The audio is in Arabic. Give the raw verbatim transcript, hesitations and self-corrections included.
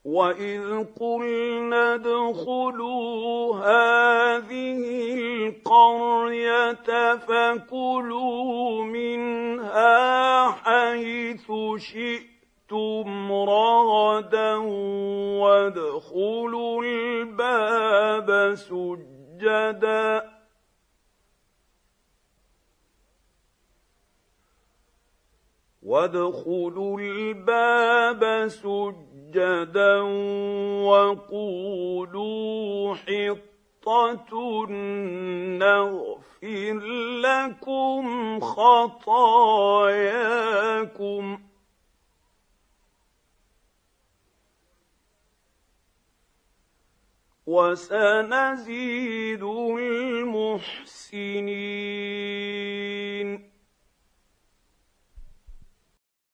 وإذ قلنا ادخلوا هذه القرية فكلوا منها حيث شئتم رغدا وادخلوا الباب سجدا وادخلوا الباب سجدا وقولوا حطة نغفر لكم خطاياكم وسنزيد المحسنين.